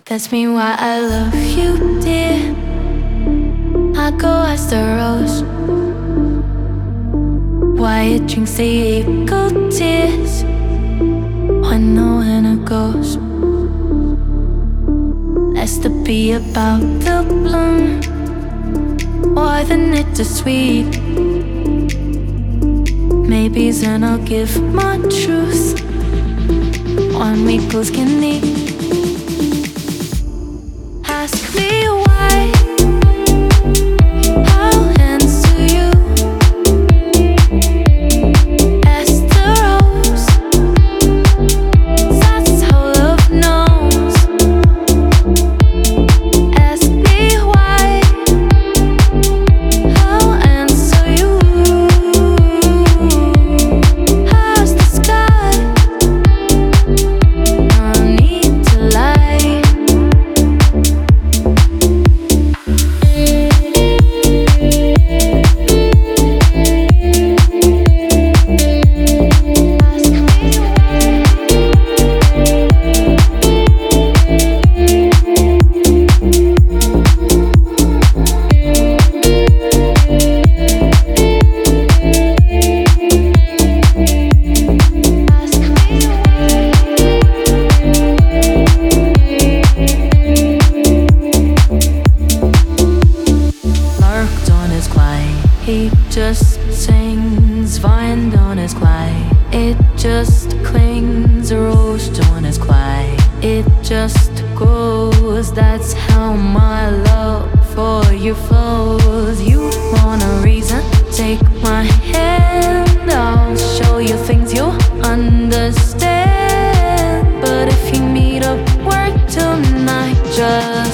That's me why I love you, dear. I go as the rose. Why it drinks the equal tears when the winter goes. Less to be about the bloom more than it is sweet. Maybe then I'll give my truth. One we both can need. Ask me why, I'll answer you as the rose. That's how love knows. Ask me why, I'll answer you as the sky. No need to lie. He just sings, vine don't is quiet. It just clings, a rose don't is quiet. It just goes, that's how my love for you flows. You want a reason? Take my hand, I'll show you things you'll understand. But if you need a word tonight, just